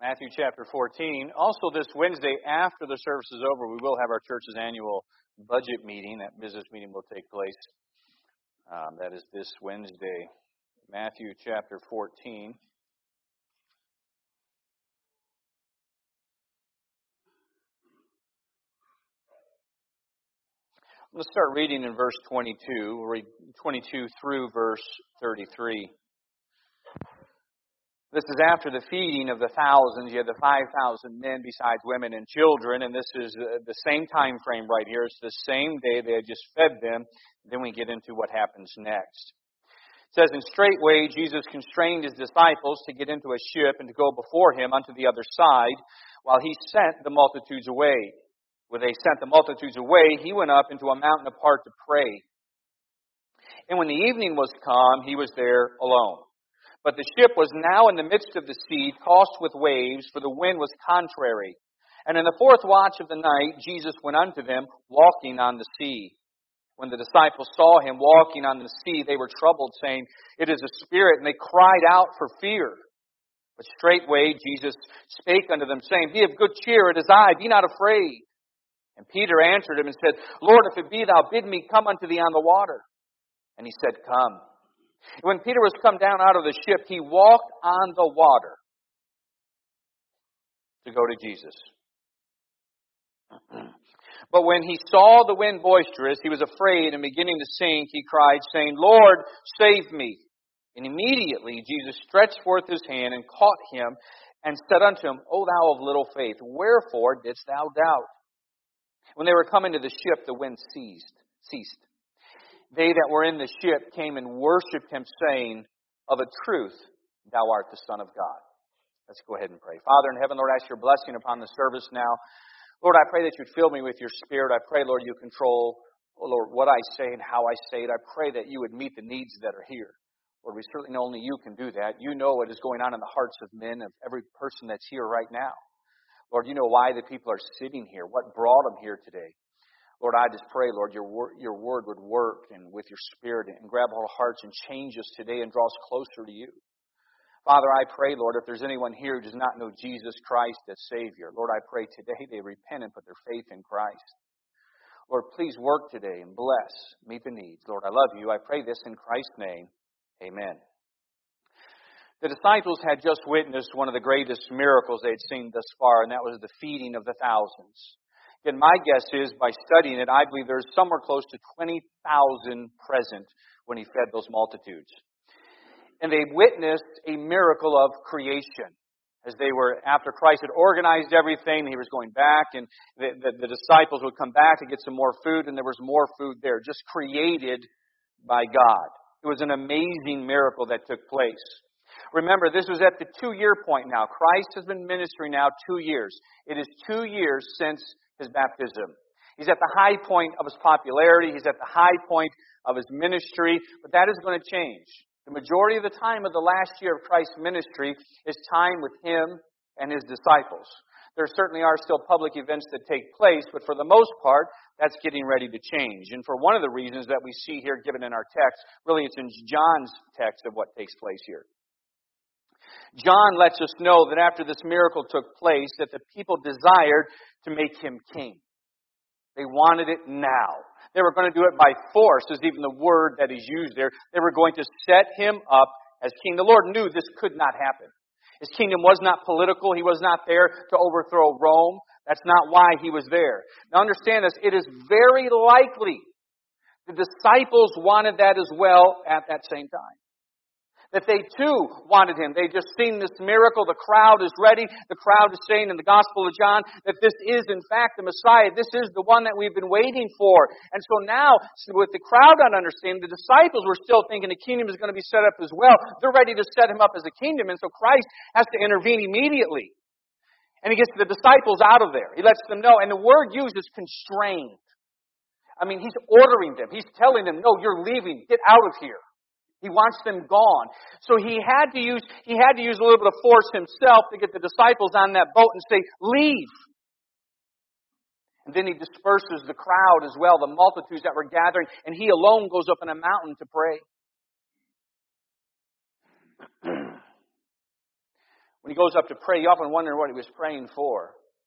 Matthew chapter 14. Also this Wednesday, after the service is over, we will have our church's annual budget meeting. That business meeting will take place. That is this Wednesday. Matthew chapter 14. Let's start reading in verse 22. We'll read 22 through verse 33. This is after the feeding of the thousands. You had the 5,000 men besides women and children, and this is the same time frame right here. It's the same day they had just fed them. Then we get into what happens next. It says, "And straightway Jesus constrained his disciples to get into a ship and to go before him unto the other side, while he sent the multitudes away. When they sent the multitudes away, he went up into a mountain apart to pray. And when the evening was come, he was there alone. But the ship was now in the midst of the sea, tossed with waves, for the wind was contrary. And in the fourth watch of the night, Jesus went unto them, walking on the sea. When the disciples saw him walking on the sea, they were troubled, saying, It is a spirit, and they cried out for fear. But straightway Jesus spake unto them, saying, Be of good cheer, it is I, be not afraid. And Peter answered him and said, Lord, if it be thou, bid me come unto thee on the water. And he said, Come. And when Peter was come down out of the ship, he walked on the water to go to Jesus. But when he saw the wind boisterous, he was afraid, and beginning to sink, he cried, saying, Lord, save me. And immediately Jesus stretched forth his hand and caught him, and said unto him, O thou of little faith, wherefore didst thou doubt? When they were come into the ship, the wind ceased. They that were in the ship came and worshipped him, saying, Of a truth, thou art the Son of God. Let's go ahead and pray. Father in heaven, Lord, I ask your blessing upon the service now. Lord, I pray that you'd fill me with your Spirit. I pray, Lord, you control, oh Lord, what I say and how I say it. I pray that you would meet the needs that are here. Lord, we certainly know only you can do that. You know what is going on in the hearts of men, of every person that's here right now. Lord, you know why the people are sitting here, what brought them here today. Lord, I just pray, Lord, your word would work and with your Spirit and grab all hearts and change us today and draw us closer to you. Father, I pray, Lord, if there's anyone here who does not know Jesus Christ as Savior, Lord, I pray today they repent and put their faith in Christ. Lord, please work today and bless, meet the needs. Lord, I love you. I pray this in Christ's name. Amen. The disciples had just witnessed one of the greatest miracles they'd seen thus far, and that was the feeding of the thousands. And my guess is, by studying it, I believe there's somewhere close to 20,000 present when he fed those multitudes. And they witnessed a miracle of creation. As they were, after Christ had organized everything, he was going back, and the disciples would come back to get some more food, and there was more food there, just created by God. It was an amazing miracle that took place. Remember, this was at the 2-year point now. Christ has been ministering now 2 years. It is 2 years since his baptism. He's at the high point of his popularity. He's at the high point of his ministry. But that is going to change. The majority of the time of the last year of Christ's ministry is time with him and his disciples. There certainly are still public events that take place, but for the most part, that's getting ready to change. And for one of the reasons that we see here given in our text, really it's in John's text of what takes place here. John lets us know that after this miracle took place, that the people desired to make him king. They wanted it now. They were going to do it by force, is even the word that is used there. They were going to set him up as king. The Lord knew this could not happen. His kingdom was not political. He was not there to overthrow Rome. That's not why he was there. Now understand this, it is very likely the disciples wanted that as well at that same time. That they too wanted him. They'd just seen this miracle. The crowd is ready. The crowd is saying in the Gospel of John that this is in fact the Messiah. This is the one that we've been waiting for. And so now, with the crowd not understanding, the disciples were still thinking the kingdom is going to be set up as well. They're ready to set him up as a kingdom. And so Christ has to intervene immediately. And he gets the disciples out of there. He lets them know. And the word used is constrained. I mean, he's ordering them. He's telling them, no, you're leaving. Get out of here. He wants them gone. So he had to use a little bit of force himself to get the disciples on that boat and say, leave. And then he disperses the crowd as well, the multitudes that were gathering, and he alone goes up in a mountain to pray. When he goes up to pray, you often wonder what he was praying for.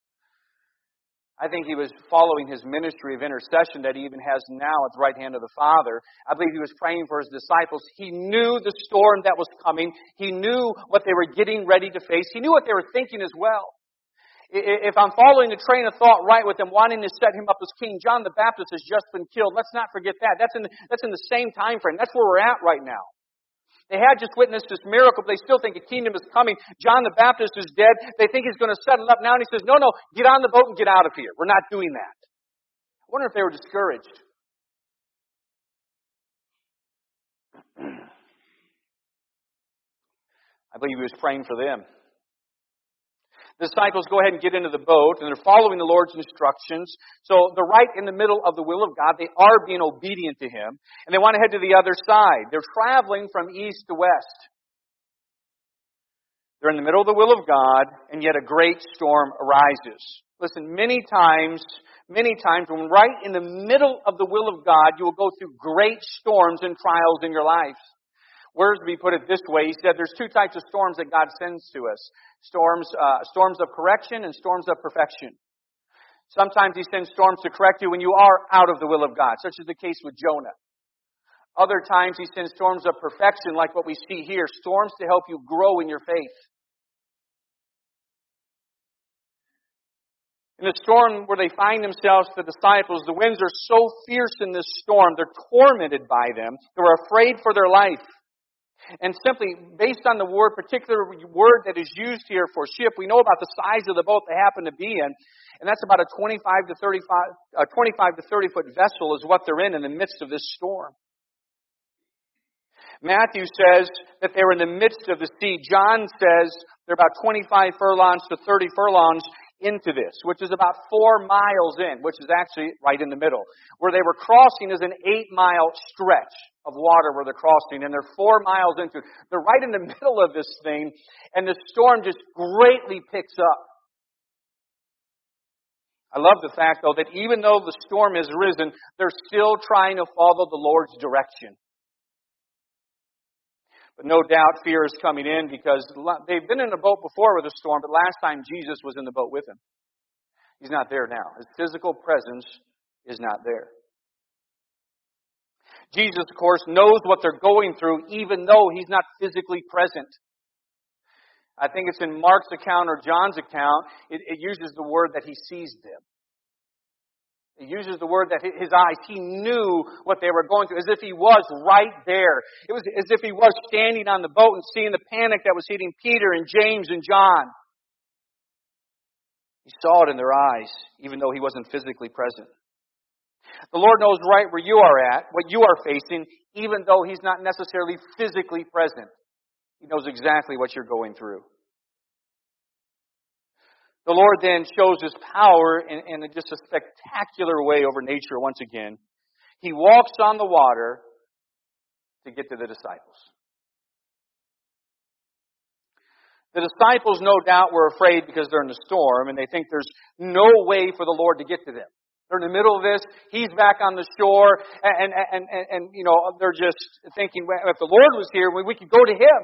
I think he was following his ministry of intercession that he even has now at the right hand of the Father. I believe he was praying for his disciples. He knew the storm that was coming. He knew what they were getting ready to face. He knew what they were thinking as well. If I'm following the train of thought right with them wanting to set him up as king, John the Baptist has just been killed. Let's not forget that. That's in the same time frame. That's where we're at right now. They had just witnessed this miracle, but they still think a kingdom is coming. John the Baptist is dead. They think he's going to settle up now, and he says, no, get on the boat and get out of here. We're not doing that. I wonder if they were discouraged. I believe he was praying for them. The disciples go ahead and get into the boat, and they're following the Lord's instructions. So they're right in the middle of the will of God. They are being obedient to Him, and they want to head to the other side. They're traveling from east to west. They're in the middle of the will of God, and yet a great storm arises. Listen, many times, when right in the middle of the will of God, you will go through great storms and trials in your life. Wiersbe put it this way. He said there's two types of storms that God sends to us. Storms of correction and storms of perfection. Sometimes He sends storms to correct you when you are out of the will of God, such as the case with Jonah. Other times He sends storms of perfection, like what we see here, storms to help you grow in your faith. In the storm where they find themselves, the disciples, the winds are so fierce in this storm, they're tormented by them. They're afraid for their life. And simply, based on the particular word that is used here for ship, we know about the size of the boat they happen to be in. And that's about a 25 to 30 foot vessel is what they're in the midst of this storm. Matthew says that they were in the midst of the sea. John says they're about 25 furlongs to 30 furlongs into this, which is about 4 miles in, which is actually right in the middle. Where they were crossing is an 8-mile stretch of water where they're crossing, and they're 4 miles into it. They're right in the middle of this thing, and the storm just greatly picks up. I love the fact, though, that even though the storm has risen, they're still trying to follow the Lord's direction. But no doubt fear is coming in because they've been in a boat before with a storm, but last time Jesus was in the boat with them. He's not there now. His physical presence is not there. Jesus, of course, knows what they're going through, even though He's not physically present. I think it's in Mark's account or John's account, it uses the word that He sees them. It uses the word that His eyes, He knew what they were going through, as if He was right there. It was as if He was standing on the boat and seeing the panic that was hitting Peter and James and John. He saw it in their eyes, even though He wasn't physically present. The Lord knows right where you are at, what you are facing, even though He's not necessarily physically present. He knows exactly what you're going through. The Lord then shows His power in just a spectacular way over nature once again. He walks on the water to get to the disciples. The disciples, no doubt, were afraid because they're in the storm, and they think there's no way for the Lord to get to them. They're in the middle of this. He's back on the shore, and they're just thinking, well, if the Lord was here, we could go to Him.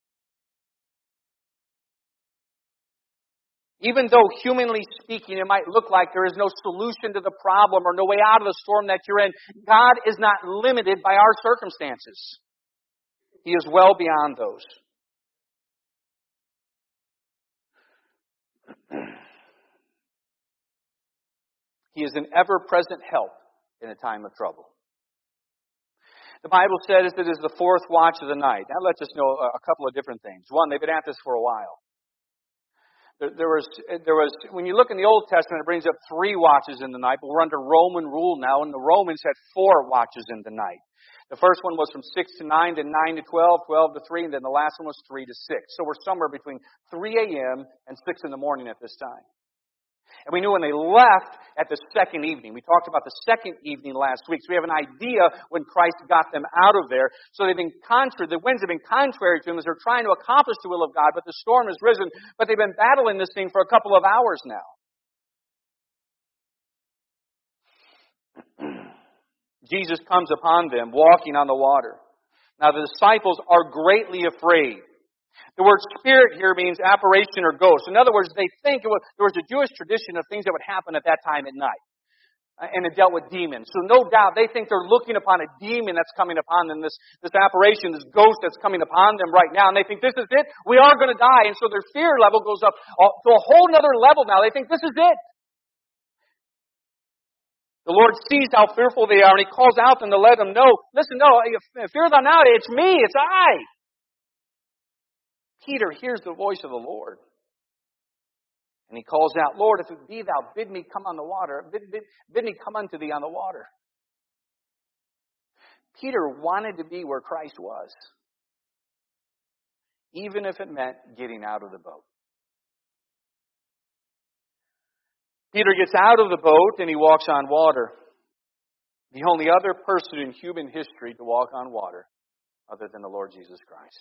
Even though, humanly speaking, it might look like there is no solution to the problem or no way out of the storm that you're in, God is not limited by our circumstances. He is well beyond those. He is an ever-present help in a time of trouble. The Bible says it is the fourth watch of the night. That lets us know a couple of different things. One, they've been at this for a while. There was when you look in the Old Testament, it brings up 3 watches in the night, but we're under Roman rule now, and the Romans had 4 watches in the night. The first one was from 6 to 9, then 9 to 12, 12 to 3, and then the last one was 3 to 6. So we're somewhere between 3 a.m. and 6 in the morning at this time. And we knew when they left at the second evening. We talked about the second evening last week. So we have an idea when Christ got them out of there. So they've been contrary. The winds have been contrary to them as they're trying to accomplish the will of God. But the storm has risen. But they've been battling this thing for a couple of hours now. Jesus comes upon them walking on the water. Now the disciples are greatly afraid. The word spirit here means apparition or ghost. In other words, they think there was a Jewish tradition of things that would happen at that time at night. And it dealt with demons. So no doubt they think they're looking upon a demon that's coming upon them, this apparition, this ghost that's coming upon them right now. And they think, this is it, we are going to die. And so their fear level goes up to a whole other level now. They think, this is it. The Lord sees how fearful they are, and He calls out them to let them know, listen, no, fear thou not, it's me, it's I. Peter hears the voice of the Lord. And he calls out, Lord, if it be thou, bid me come on the water. Bid me come unto thee on the water. Peter wanted to be where Christ was, even if it meant getting out of the boat. Peter gets out of the boat and he walks on water. The only other person in human history to walk on water other than the Lord Jesus Christ.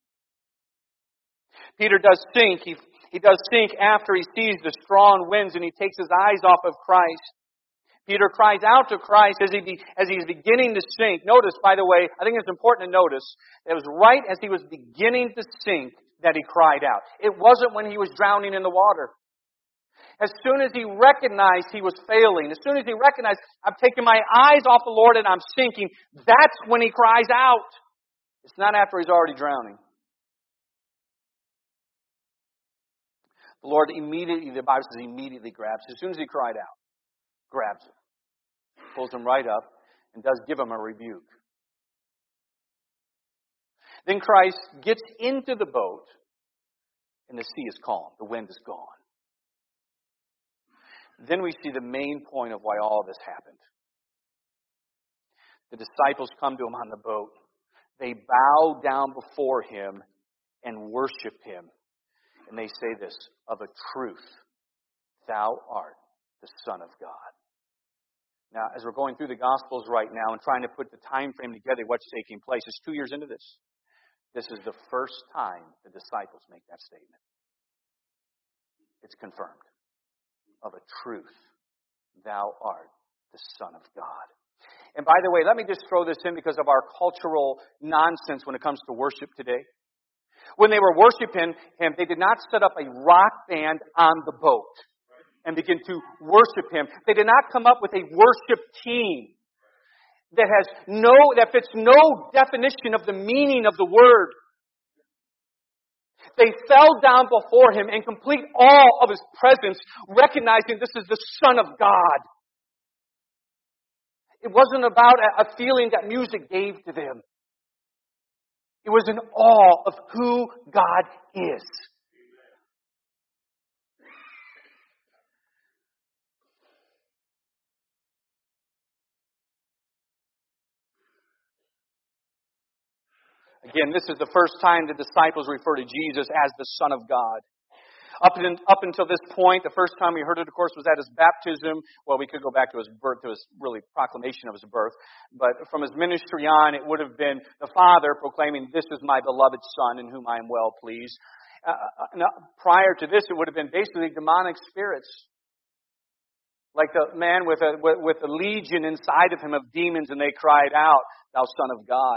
Peter does sink. He does sink after he sees the strong winds and he takes his eyes off of Christ. Peter cries out to Christ as he's beginning to sink. Notice, by the way, I think it's important to notice, it was right as he was beginning to sink that he cried out. It wasn't when he was drowning in the water. As soon as he recognized he was failing, as soon as he recognized, I've taken my eyes off the Lord and I'm sinking, that's when he cries out. It's not after he's already drowning. The Lord immediately, the Bible says, immediately grabs him. As soon as he cried out, grabs him, pulls him right up, and does give him a rebuke. Then Christ gets into the boat, and the sea is calm. The wind is gone. Then we see the main point of why all of this happened. The disciples come to him on the boat. They bow down before him and worship him. And they say this, of a truth, thou art the Son of God. Now, as we're going through the Gospels right now and trying to put the time frame together, what's taking place, it's 2 years into this. This is the first time the disciples make that statement. It's confirmed. Of a truth, thou art the Son of God. And by the way, let me just throw this in because of our cultural nonsense when it comes to worship today. When they were worshiping him, they did not set up a rock band on the boat and begin to worship him. They did not come up with a worship team that fits no definition of the meaning of the word. They fell down before him in complete awe of his presence, recognizing this is the Son of God. It wasn't about a feeling that music gave to them. It was in awe of who God is. Again, this is the first time the disciples refer to Jesus as the Son of God. Up until this point, the first time we heard it, of course, was at his baptism. Well, we could go back to his birth, to his really proclamation of his birth. But from his ministry on, it would have been the Father proclaiming, this is my beloved Son in whom I am well pleased. Prior to this, it would have been basically demonic spirits. Like the man with a legion inside of him of demons, and they cried out, thou Son of God.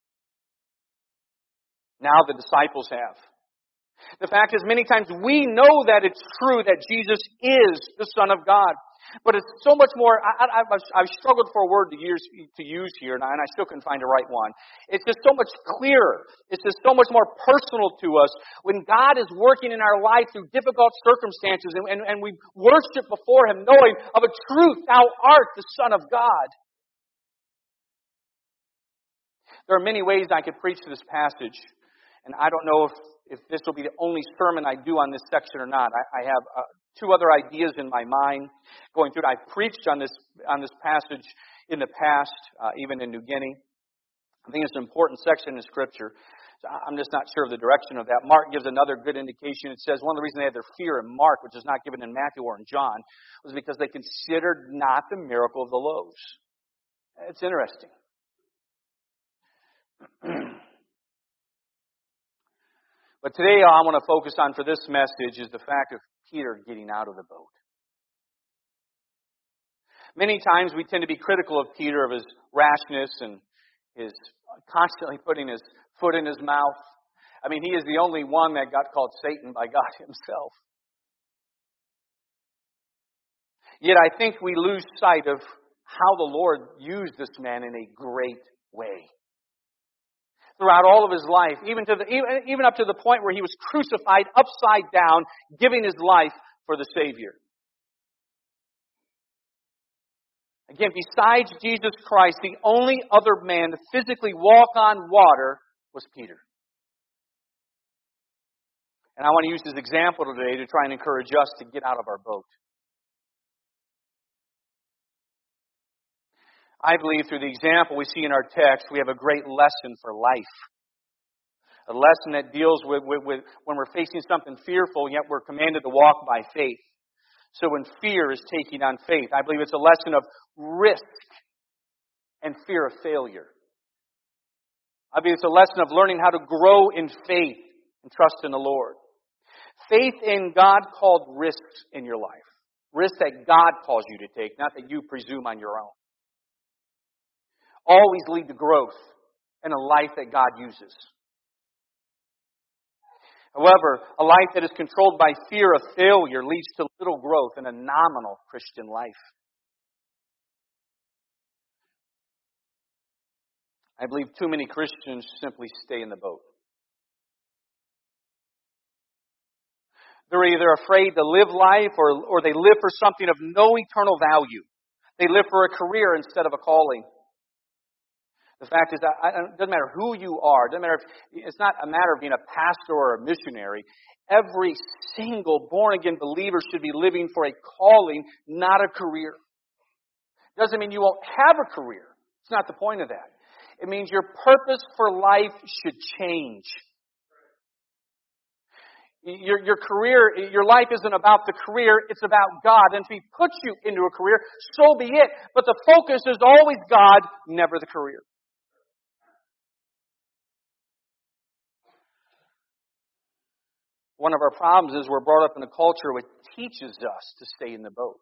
Now the disciples have. The fact is, many times we know that it's true that Jesus is the Son of God. But it's so much more, I've struggled for a word to use here, and I still couldn't find the right one. It's just so much clearer. It's just so much more personal to us when God is working in our life through difficult circumstances, and we worship before Him, knowing of a truth, thou art the Son of God. There are many ways I could preach this passage. And I don't know if this will be the only sermon I do on this section or not. I have two other ideas in my mind going through it. I've preached on this passage in the past, even in New Guinea. I think it's an important section in Scripture. So I'm just not sure of the direction of that. Mark gives another good indication. It says one of the reasons they had their fear in Mark, which is not given in Matthew or in John, was because they considered not the miracle of the loaves. It's interesting. But today I want to focus on for this message is the fact of Peter getting out of the boat. Many times we tend to be critical of Peter, of his rashness and his constantly putting his foot in his mouth. I mean, he is the only one that got called Satan by God himself. Yet I think we lose sight of how the Lord used this man in a great way. Throughout all of his life, even up to the point where he was crucified upside down, giving his life for the Savior. Again, besides Jesus Christ, the only other man to physically walk on water was Peter. And I want to use this example today to try and encourage us to get out of our boat. I believe through the example we see in our text, we have a great lesson for life. A lesson that deals with when we're facing something fearful, yet we're commanded to walk by faith. So when fear is taking on faith, I believe it's a lesson of risk and fear of failure. I believe it's a lesson of learning how to grow in faith and trust in the Lord. Faith in God called risks in your life. Risks that God calls you to take, not that you presume on your own. Always lead to growth and a life that God uses. However, a life that is controlled by fear of failure leads to little growth in a nominal Christian life. I believe too many Christians simply stay in the boat. They're either afraid to live life or they live for something of no eternal value. They live for a career instead of a calling. The fact is that it doesn't matter who you are. It's not a matter of being a pastor or a missionary. Every single born-again believer should be living for a calling, not a career. Doesn't mean you won't have a career. It's not the point of that. It means your purpose for life should change. Your career, your life isn't about the career, it's about God. And if He puts you into a career, so be it. But the focus is always God, never the career. One of our problems is we're brought up in a culture which teaches us to stay in the boat.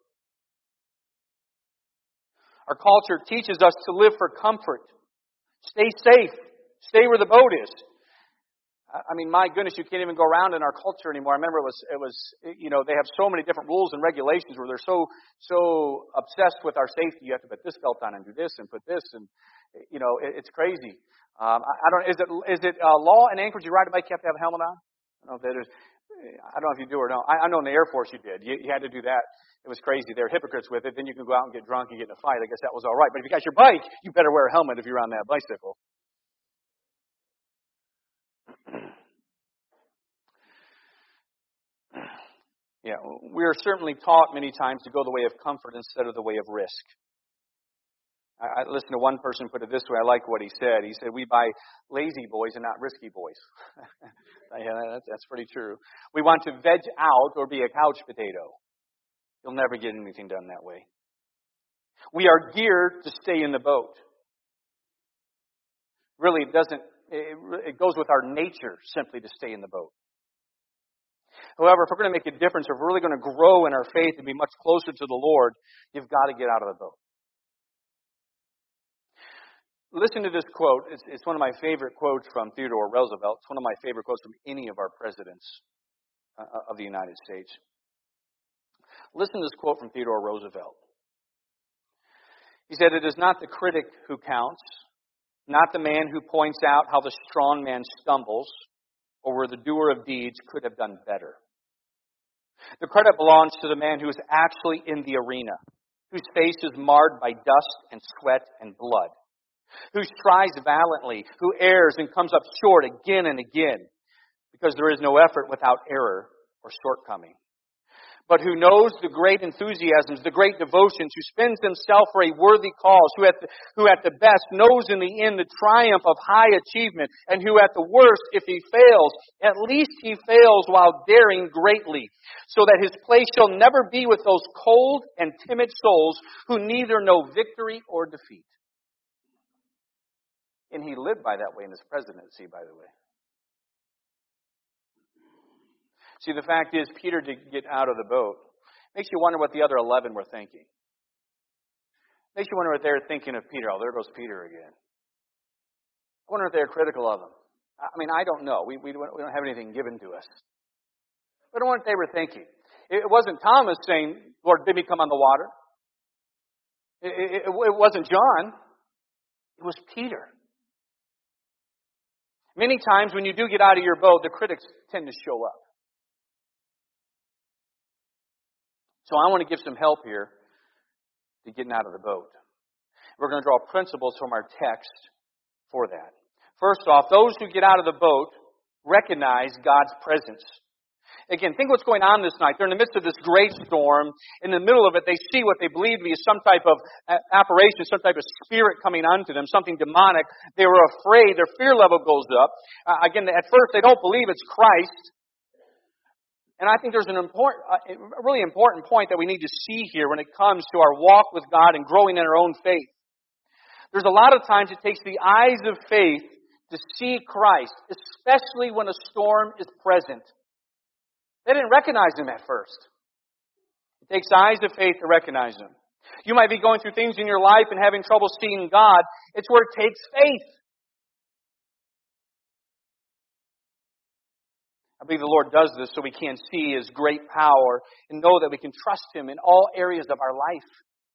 Our culture teaches us to live for comfort. Stay safe. Stay where the boat is. I mean, my goodness, you can't even go around in our culture anymore. I remember it was they have so many different rules and regulations where they're so obsessed with our safety. You have to put this belt on and do this and put this, and it's crazy. I don't. Is it law in Anchorage? You ride a bike, you have to have a helmet on. I don't know if you do or don't. I know in the Air Force you did. You had to do that. It was crazy. They were hypocrites with it. Then you can go out and get drunk and get in a fight. I guess that was all right. But if you got your bike, you better wear a helmet if you're on that bicycle. Yeah, we are certainly taught many times to go the way of comfort instead of the way of risk. I listened to one person put it this way. I like what he said. He said, we buy lazy boys and not risky boys. Yeah, that's pretty true. We want to veg out or be a couch potato. You'll never get anything done that way. We are geared to stay in the boat. Really, it goes with our nature simply to stay in the boat. However, if we're going to make a difference, if we're really going to grow in our faith and be much closer to the Lord, you've got to get out of the boat. Listen to this quote. It's one of my favorite quotes from Theodore Roosevelt. It's one of my favorite quotes from any of our presidents of the United States. Listen to this quote from Theodore Roosevelt. He said, "It is not the critic who counts, not the man who points out how the strong man stumbles, or where the doer of deeds could have done better. The credit belongs to the man who is actually in the arena, whose face is marred by dust and sweat and blood, who strives valiantly, who errs and comes up short again and again, because there is no effort without error or shortcoming. But who knows the great enthusiasms, the great devotions, who spends himself for a worthy cause, who at the best knows in the end the triumph of high achievement, and who at the worst, if he fails, at least he fails while daring greatly, so that his place shall never be with those cold and timid souls who neither know victory or defeat." And he lived by that way in his presidency, by the way. See, the fact is, Peter did get out of the boat. Makes you wonder what the other 11 were thinking. Makes you wonder what they were thinking of Peter. Oh, there goes Peter again. I wonder if they were critical of him. I mean, I don't know. We don't have anything given to us. But I wonder what they were thinking. It wasn't Thomas saying, Lord, bid me come on the water. It wasn't John. It was Peter. Many times when you do get out of your boat, the critics tend to show up. So I want to give some help here to getting out of the boat. We're going to draw principles from our text for that. First off, those who get out of the boat recognize God's presence. Again, think what's going on this night. They're in the midst of this great storm. In the middle of it, they see what they believe to be some type of apparition, some type of spirit coming onto them, something demonic. They were afraid. Their fear level goes up. Again, at first, they don't believe it's Christ. And I think there's a really important point that we need to see here when it comes to our walk with God and growing in our own faith. There's a lot of times it takes the eyes of faith to see Christ, especially when a storm is present. They didn't recognize Him at first. It takes eyes of faith to recognize Him. You might be going through things in your life and having trouble seeing God. It's where it takes faith. I believe the Lord does this so we can see His great power and know that we can trust Him in all areas of our life.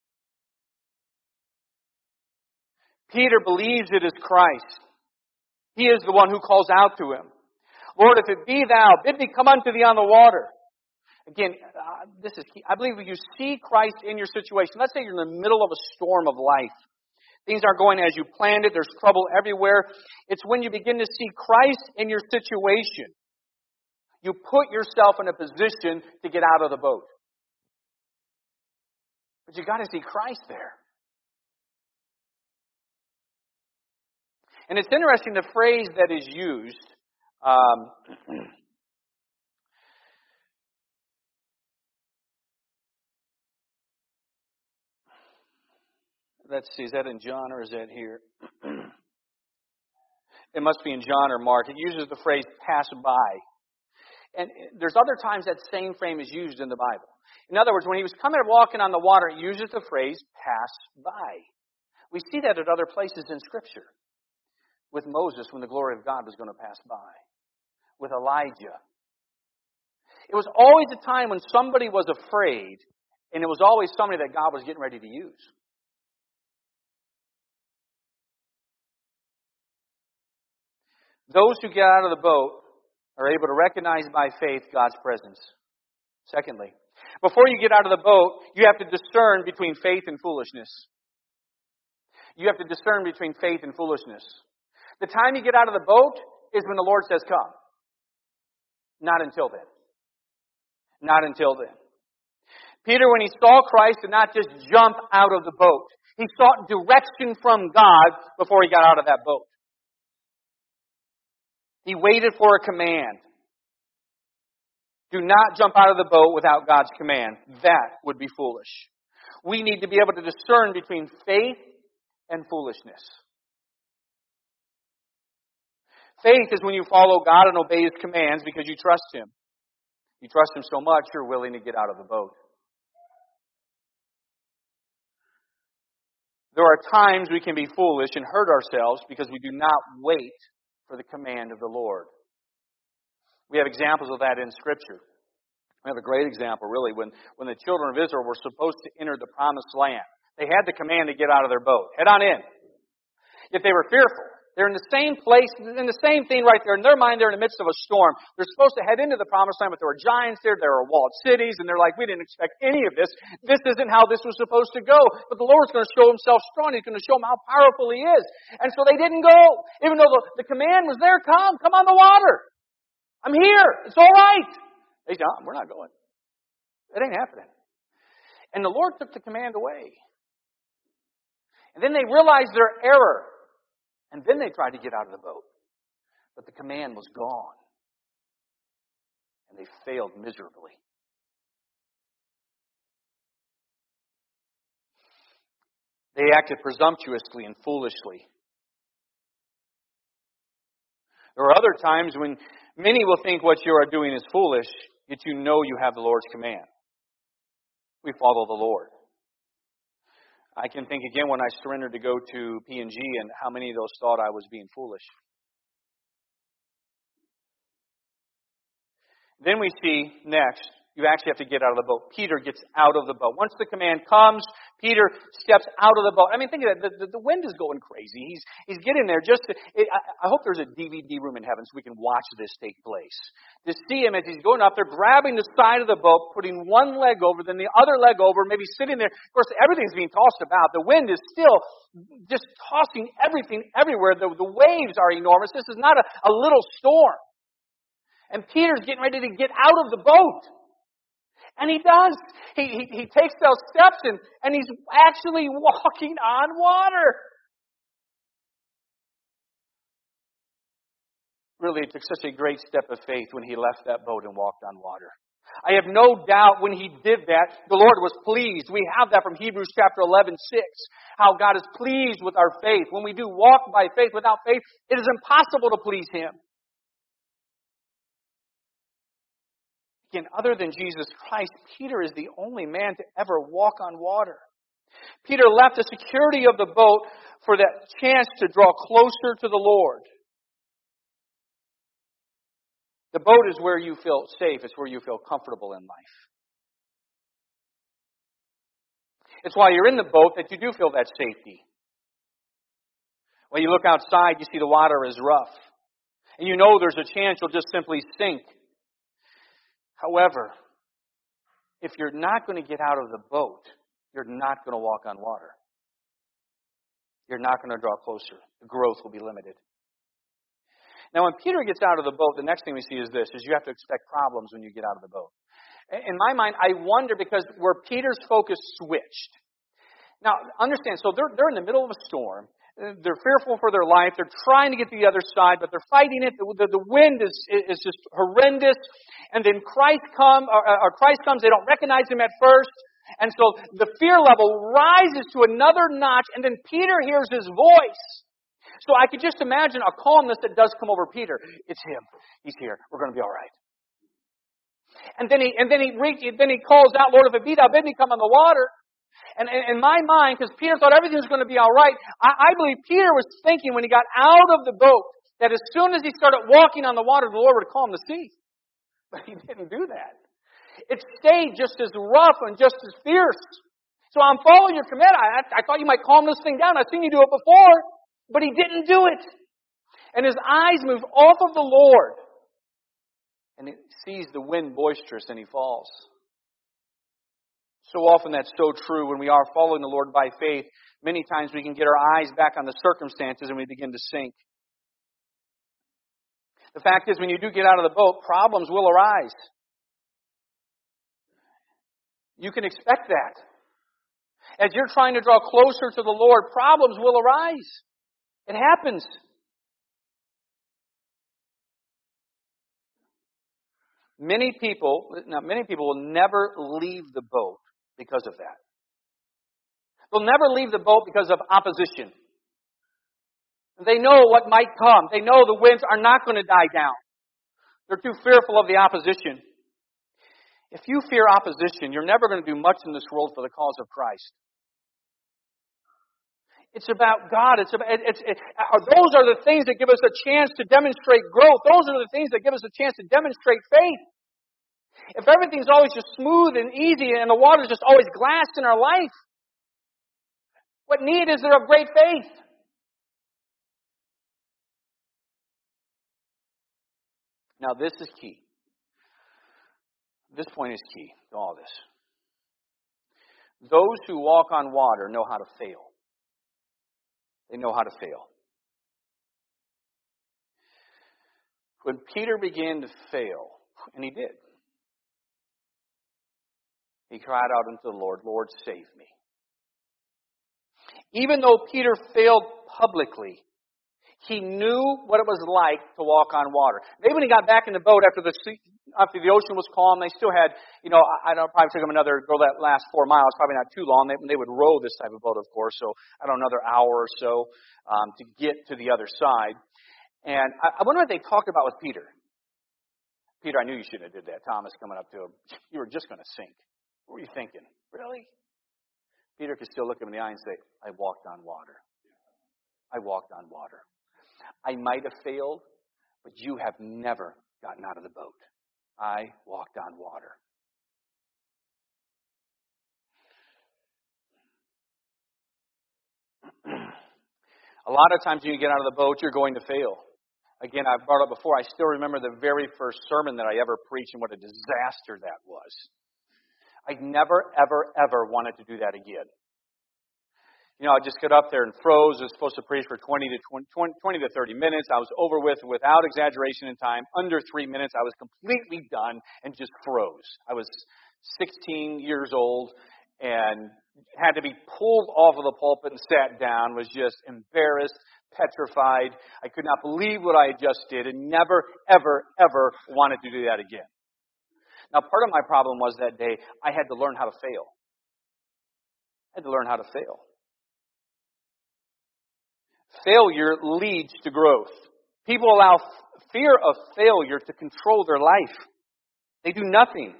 Peter believes it is Christ. He is the one who calls out to Him. Lord, if it be Thou, bid me come unto Thee on the water. Again, this is key. I believe if you see Christ in your situation, let's say you're in the middle of a storm of life. Things aren't going as you planned it. There's trouble everywhere. It's when you begin to see Christ in your situation. You put yourself in a position to get out of the boat. But you got to see Christ there. And it's interesting, the phrase that is used, let's see, is that in John or is that here? It must be in John or Mark. It uses the phrase pass by. And there's other times that same frame is used in the Bible. In other words, when He was coming and walking on the water, it uses the phrase pass by. We see that at other places in Scripture. With Moses, when the glory of God was going to pass by. With Elijah. It was always a time when somebody was afraid, and it was always somebody that God was getting ready to use. Those who get out of the boat are able to recognize by faith God's presence. Secondly, before you get out of the boat, you have to discern between faith and foolishness. You have to discern between faith and foolishness. The time you get out of the boat is when the Lord says, come. Not until then. Not until then. Peter, when he saw Christ, did not just jump out of the boat. He sought direction from God before he got out of that boat. He waited for a command. Do not jump out of the boat without God's command. That would be foolish. We need to be able to discern between faith and foolishness. Faith is when you follow God and obey His commands because you trust Him. You trust Him so much, you're willing to get out of the boat. There are times we can be foolish and hurt ourselves because we do not wait for the command of the Lord. We have examples of that in Scripture. We have a great example, really, when the children of Israel were supposed to enter the promised land. They had the command to get out of their boat. Head on in. Yet they were fearful. They're in the same place, in the same thing right there. In their mind, they're in the midst of a storm. They're supposed to head into the promised land, but there were giants there. There were walled cities, and they're like, we didn't expect any of this. This isn't how this was supposed to go. But the Lord's going to show Himself strong. He's going to show them how powerful He is. And so they didn't go. Even though the command was there, come on the water. I'm here. It's all right. They said, we're not going. It ain't happening. And the Lord took the command away. And then they realized their error. And then they tried to get out of the boat. But the command was gone. And they failed miserably. They acted presumptuously and foolishly. There are other times when many will think what you are doing is foolish, yet you know you have the Lord's command. We follow the Lord. I can think again when I surrendered to go to P&G and how many of those thought I was being foolish. Then we see next, you actually have to get out of the boat. Peter gets out of the boat. Once the command comes, Peter steps out of the boat. I mean, think of that. The wind is going crazy. He's getting there. I hope there's a DVD room in heaven so we can watch this take place. To see him as he's going up there, grabbing the side of the boat, putting one leg over, then the other leg over, maybe sitting there. Of course, everything's being tossed about. The wind is still just tossing everything everywhere. The waves are enormous. This is not a little storm. And Peter's getting ready to get out of the boat. And he does. He takes those steps and he's actually walking on water. Really, it took such a great step of faith when he left that boat and walked on water. I have no doubt when he did that, the Lord was pleased. We have that from Hebrews chapter 11:6, how God is pleased with our faith. When we do walk by faith, without faith, it is impossible to please Him. Again, other than Jesus Christ, Peter is the only man to ever walk on water. Peter left the security of the boat for that chance to draw closer to the Lord. The boat is where you feel safe. It's where you feel comfortable in life. It's while you're in the boat that you do feel that safety. When you look outside, you see the water is rough. And you know there's a chance you'll just simply sink. However, if you're not going to get out of the boat, you're not going to walk on water. You're not going to draw closer. The growth will be limited. Now, when Peter gets out of the boat, the next thing we see is this, is you have to expect problems when you get out of the boat. In my mind, I wonder because where Peter's focus switched. Now, understand, so they're in the middle of a storm. They're fearful for their life. They're trying to get to the other side, but they're fighting it. The wind is just horrendous. And then Christ comes. They don't recognize Him at first. And so the fear level rises to another notch, and then Peter hears His voice. So I could just imagine a calmness that does come over Peter. It's Him. He's here. We're going to be all right. And then he calls out, Lord, if it be Thou, bid me come on the water. And in my mind, because Peter thought everything was going to be all right, I believe Peter was thinking when he got out of the boat that as soon as he started walking on the water, the Lord would calm the sea. But He didn't do that. It stayed just as rough and just as fierce. So I'm following your command. I thought you might calm this thing down. I've seen you do it before. But he didn't do it. And his eyes move off of the Lord. And he sees the wind boisterous and he falls. So often that's so true when we are following the Lord by faith. Many times we can get our eyes back on the circumstances and we begin to sink. The fact is, when you do get out of the boat, problems will arise. You can expect that. As you're trying to draw closer to the Lord, problems will arise. It happens. Many people will never leave the boat because of that. They'll never leave the boat because of opposition. They know what might come. They know the winds are not going to die down. They're too fearful of the opposition. If you fear opposition, you're never going to do much in this world for the cause of Christ. It's about God. Those are the things that give us a chance to demonstrate growth. Those are the things that give us a chance to demonstrate faith. If everything's always just smooth and easy and the water's just always glass in our life, what need is there of great faith? Now this is key. This point is key to all this. Those who walk on water know how to fail. They know how to fail. When Peter began to fail, and he did, he cried out unto the Lord, Lord, save me. Even though Peter failed publicly, he knew what it was like to walk on water. Maybe when he got back in the boat after the ocean was calm, they still had, I don't know, probably took them go that last 4 miles, probably not too long. They would row this type of boat, of course, so I don't know, another hour or so to get to the other side. And I wonder what they talked about with Peter. Peter, I knew you shouldn't have did that. Thomas coming up to him, you were just going to sink. What were you thinking? Really? Peter could still look him in the eye and say, I walked on water. I walked on water. I might have failed, but you have never gotten out of the boat. I walked on water. A lot of times when you get out of the boat, you're going to fail. Again, I've brought up before, I still remember the very first sermon that I ever preached and what a disaster that was. I never, ever, ever wanted to do that again. You know, I just got up there and froze. I was supposed to preach for 20 to 30 minutes. I was over with without exaggeration in time. Under 3 minutes, I was completely done and just froze. I was 16 years old and had to be pulled off of the pulpit and sat down, was just embarrassed, petrified. I could not believe what I had just did and never, ever, ever wanted to do that again. Now, part of my problem was that day, I had to learn how to fail. I had to learn how to fail. Failure leads to growth. People allow fear of failure to control their life. They do nothing.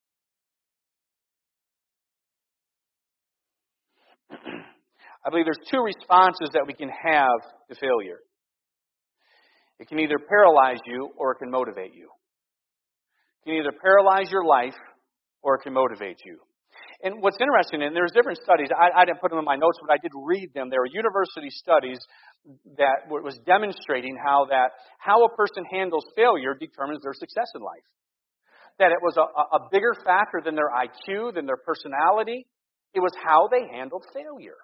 I believe there's two responses that we can have to failure. It can either paralyze you or it can motivate you. It can either paralyze your life or it can motivate you. And what's interesting, and there's different studies, I didn't put them in my notes, but I did read them. There were university studies that was demonstrating how a person handles failure determines their success in life. That it was a bigger factor than their IQ, than their personality. It was how they handled failure.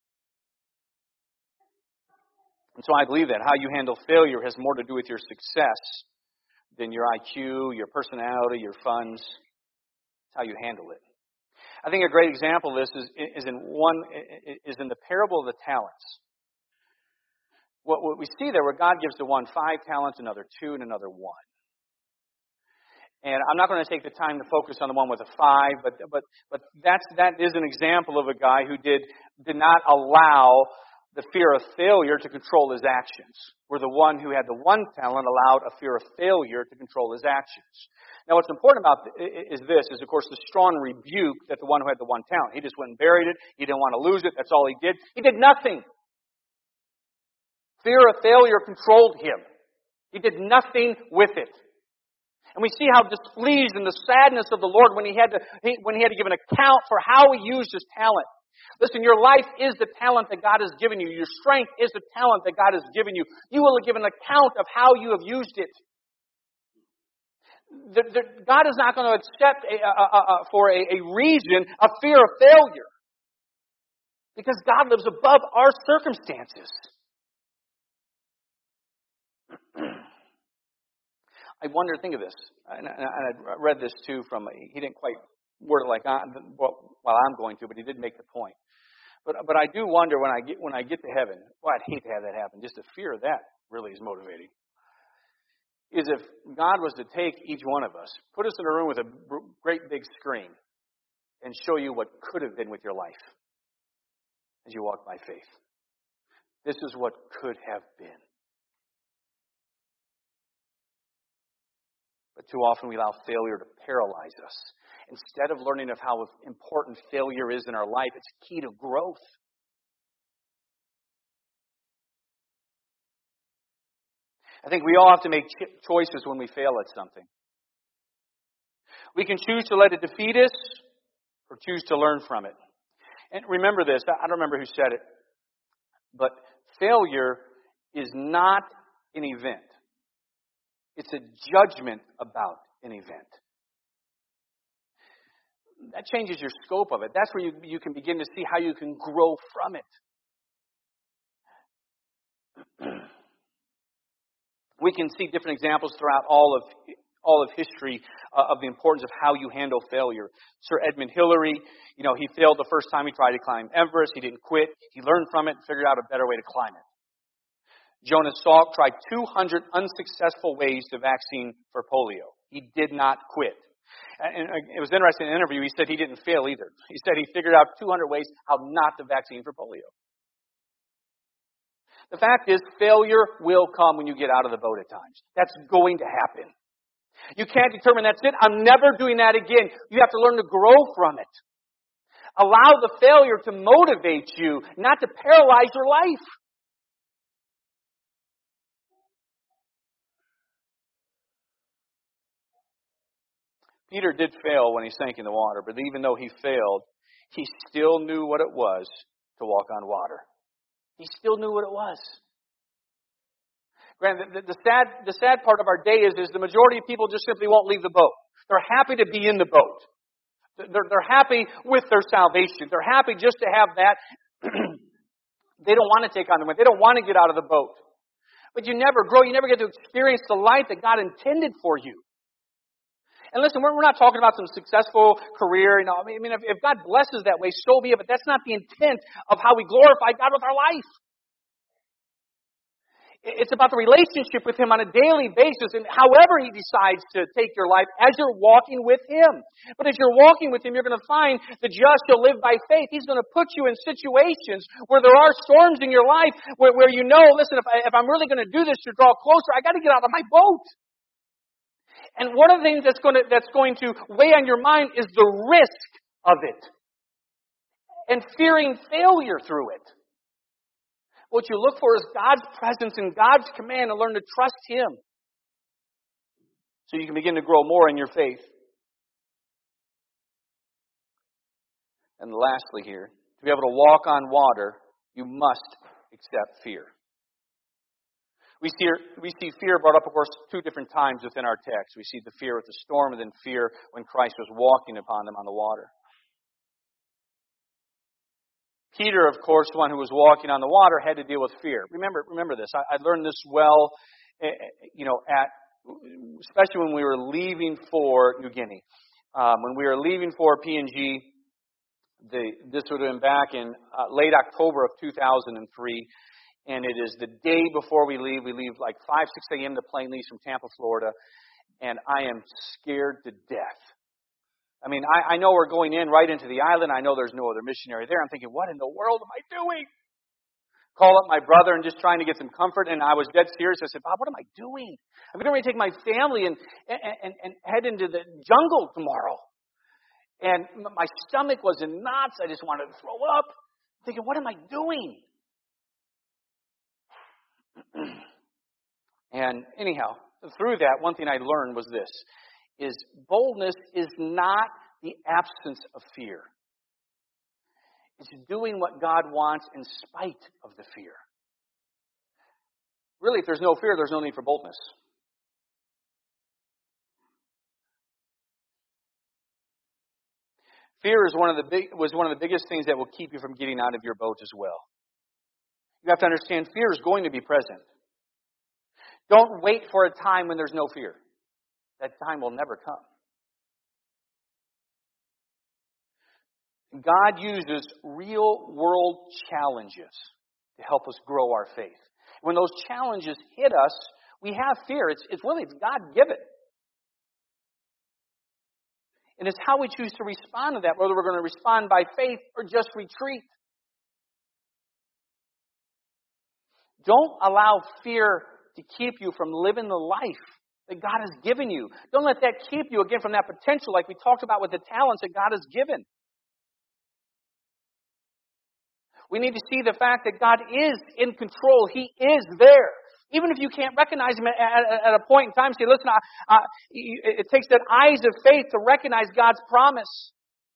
And so I believe that how you handle failure has more to do with your success than your IQ, your personality, your funds. It's how you handle it. I think a great example of this is in the parable of the talents. What we see there, where God gives to one 5 talents, another 2, and another 1. And I'm not going to take the time to focus on the one with the 5, but that is an example of a guy who did not allow the fear of failure to control his actions, where the one who had the 1 talent allowed a fear of failure to control his actions. Now, what's important about is of course, the strong rebuke that the one who had the 1 talent. He just went and buried it. He didn't want to lose it. That's all he did. He did nothing. Fear of failure controlled him. He did nothing with it. And we see how displeased and the sadness of the Lord when he had to give an account for how he used his talent. Listen, your life is the talent that God has given you. Your strength is the talent that God has given you. You will give an account of how you have used it. God is not going to accept for a reason a fear of failure. Because God lives above our circumstances. I wonder, think of this, and I read this too from, he didn't quite word it like while I'm going to, but he did make the point. But I do wonder when I get to heaven, well, I'd hate to have that happen. Just the fear of that really is motivating. Is if God was to take each one of us, put us in a room with a great big screen, and show you what could have been with your life as you walk by faith. This is what could have been. But too often we allow failure to paralyze us. Instead of learning of how important failure is in our life, it's key to growth. I think we all have to make choices when we fail at something. We can choose to let it defeat us or choose to learn from it. And remember this, I don't remember who said it, but failure is not an event. It's a judgment about an event. That changes your scope of it. That's where you can begin to see how you can grow from it. We can see different examples throughout all of history of the importance of how you handle failure. Sir Edmund Hillary, he failed the first time he tried to climb Everest. He didn't quit. He learned from it and figured out a better way to climb it. Jonas Salk tried 200 unsuccessful ways to vaccine for polio. He did not quit. And it was interesting in an interview, he said he didn't fail either. He said he figured out 200 ways how not to vaccine for polio. The fact is, failure will come when you get out of the boat at times. That's going to happen. You can't determine that's it. I'm never doing that again. You have to learn to grow from it. Allow the failure to motivate you, not to paralyze your life. Peter did fail when he sank in the water, but even though he failed, he still knew what it was to walk on water. He still knew what it was. Granted, the sad part of our day is the majority of people just simply won't leave the boat. They're happy to be in the boat. They're happy with their salvation. They're happy just to have that. They don't want to take on the wind. They don't want to get out of the boat. But you never grow. You never get to experience the life that God intended for you. And listen, we're not talking about some successful career. You know, I mean, if God blesses that way, so be it. But that's not the intent of how we glorify God with our life. It's about the relationship with Him on a daily basis and however He decides to take your life as you're walking with Him. But as you're walking with Him, you're going to find the just shall live by faith. He's going to put you in situations where there are storms in your life where you know, listen, if I'm really going to do this to draw closer, I got to get out of my boat. And one of the things that's going to weigh on your mind is the risk of it and fearing failure through it. What you look for is God's presence and God's command and learn to trust Him so you can begin to grow more in your faith. And lastly here, to be able to walk on water, you must accept fear. We see fear brought up, of course, two different times within our text. We see the fear with the storm and then fear when Christ was walking upon them on the water. Peter, of course, one who was walking on the water, had to deal with fear. Remember this. I learned this well, especially when we were leaving for New Guinea. When we were leaving for PNG, this would have been back in late October of 2003. And it is the day before we leave. We leave like 5, 6 a.m. The plane leaves from Tampa, Florida. And I am scared to death. I mean, I know we're going right into the island. I know there's no other missionary there. I'm thinking, what in the world am I doing? Call up my brother and just trying to get some comfort. And I was dead serious. I said, Bob, what am I doing? I'm going to take my family and head into the jungle tomorrow. And my stomach was in knots. I just wanted to throw up. I'm thinking, what am I doing? And anyhow, through that, one thing I learned was this, is boldness is not the absence of fear. It's doing what God wants in spite of the fear. Really, if there's no fear, there's no need for boldness. Fear was one of the biggest things that will keep you from getting out of your boat as well. You have to understand fear is going to be present. Don't wait for a time when there's no fear. That time will never come. God uses real-world challenges to help us grow our faith. When those challenges hit us, we have fear. It's God-given. And it's how we choose to respond to that, whether we're going to respond by faith or just retreat. Don't allow fear to keep you from living the life that God has given you. Don't let that keep you, again, from that potential like we talked about with the talents that God has given. We need to see the fact that God is in control. He is there. Even if you can't recognize Him at a point in time, say, listen, it takes that eyes of faith to recognize God's promise.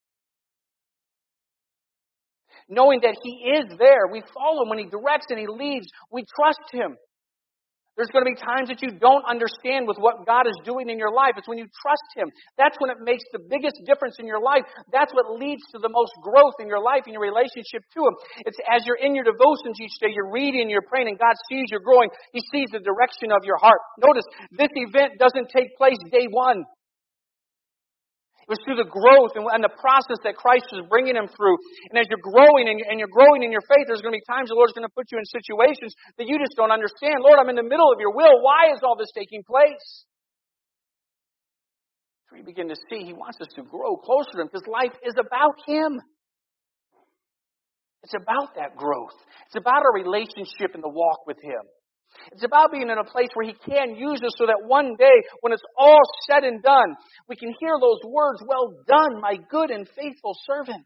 Knowing that He is there. We follow Him when He directs and He leads. We trust Him. There's going to be times that you don't understand with what God is doing in your life. It's when you trust Him. That's when it makes the biggest difference in your life. That's what leads to the most growth in your life, in your relationship to Him. It's as you're in your devotions each day, you're reading, you're praying, and God sees you're growing. He sees the direction of your heart. Notice, this event doesn't take place day one. It was through the growth and the process that Christ was bringing him through. And as you're growing and you're growing in your faith, there's going to be times the Lord's going to put you in situations that you just don't understand. Lord, I'm in the middle of your will. Why is all this taking place? So you begin to see He wants us to grow closer to Him because life is about Him. It's about that growth. It's about our relationship and the walk with Him. It's about being in a place where He can use us so that one day, when it's all said and done, we can hear those words, well done, my good and faithful servant.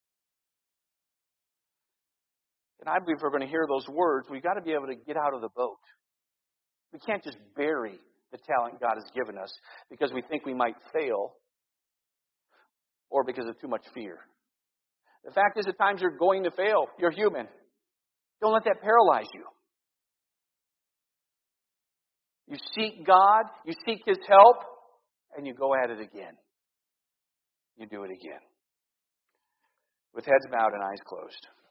And I believe if we're going to hear those words, we've got to be able to get out of the boat. We can't just bury the talent God has given us because we think we might fail or because of too much fear. The fact is, at times you're going to fail. You're human. Don't let that paralyze you. You seek God, you seek His help, and you go at it again. You do it again. With heads bowed and eyes closed.